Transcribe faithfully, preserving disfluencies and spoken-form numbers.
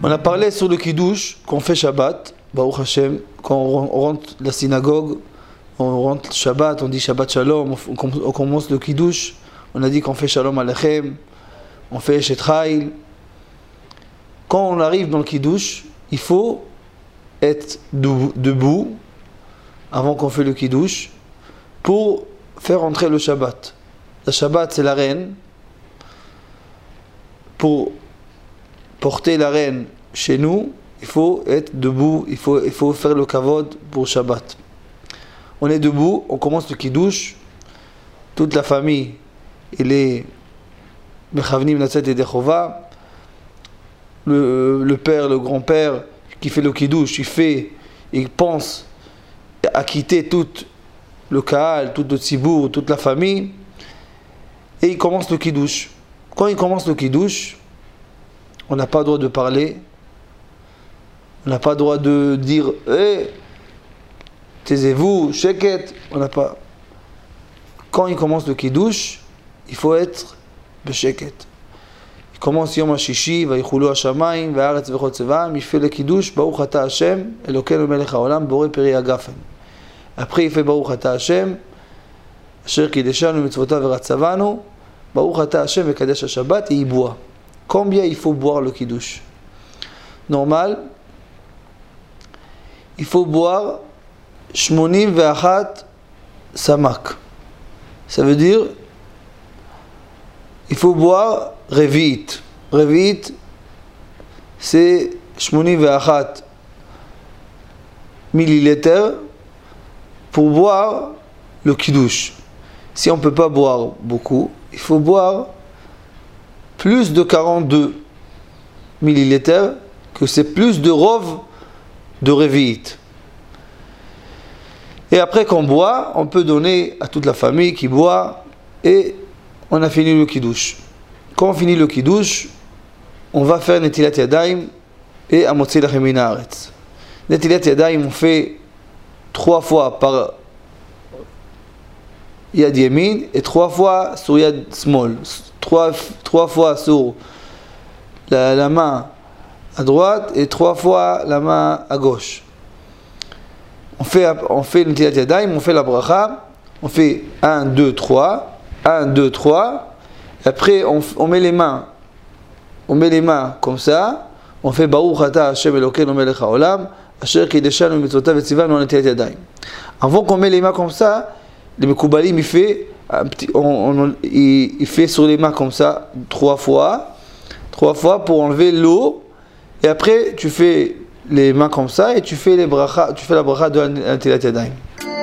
On a parlé sur le Kiddush qu'on fait Shabbat, Baruch Hashem, quand on rentre de la synagogue, on rentre Shabbat, on dit Shabbat Shalom, on commence le Kiddush, on a dit qu'on fait Shalom Aleichem, on fait Eshet Chayil. Quand on arrive dans le Kiddush, il faut être debout avant qu'on fait le Kiddush pour faire entrer le Shabbat. La Shabbat, c'est la reine. Pour porter la reine chez nous, il faut être debout, il faut, il faut faire le kavod pour Shabbat. On est debout, on commence le Kiddush, toute la famille, il est Mechavnim Natzet et Dechova, le, le père, le grand-père qui fait le Kiddush, il fait, il pense à quitter tout le Kahal, tout le Tzibour, toute la famille, et il commence le Kiddush. Quand il commence le Kiddush, on n'a pas le droit de parler, on n'a pas le droit de dire « Hé, taisez-vous, sheket », on n'a pas. Quand il commence le Kiddush, il faut être besheket. Il commence Yom HaShishi, Vayichulu HaShamayim, Va'aretz V'chol Tzevaim, il fait le Kiddush, Baruch Ata Hashem, Elokeinu Melech HaOlam, Borei Peri HaGafen. Après il fait Baruch Ata Hashem, Asher Kideshanu Mitzvotav V'ratzavanu, Baruch Ata Hashem V'kadesh HaShabbat, et il boit. Combien il faut boire le Kiddush? Normal, il faut boire Shmonim Ve'achat Samak. Ça veut dire, il faut boire Revi'it. Revi'it, c'est Shmonim Ve'achat millilitres pour boire le Kiddush. Si on ne peut pas boire beaucoup, il faut boire plus de quarante-deux millilitres, que c'est plus de rov de Revi'it. Et après qu'on boit, on peut donner à toute la famille qui boit, et on a fini le Kiddush. Quand on finit le Kiddush, on va faire Netilat Yadayim et Amotzi Lachem Min Haaretz. Netilat Yadayim, on fait trois fois par Yad Yemin et trois fois sur Yad Small. Trois, trois fois sur la, la main à droite et trois fois la main à gauche. On fait, on fait le Netilat Yadayim, on fait la bracha, on fait un, deux, trois, un, deux, trois, après on, on met les mains, on met les mains comme ça, on fait Baruch Ata Hashem Elokeinu Melech HaOlam, Asher Kideshanu Mitzvotav V'tzivanu Netilat Yadayim. Avant qu'on met les mains comme ça, le Mekoubalim il fait, un petit, on, on, il, il fait sur les mains comme ça, trois fois, trois fois pour enlever l'eau, et après tu fais les mains comme ça et tu fais les bracha, tu fais la bracha de Netilat Yadayim.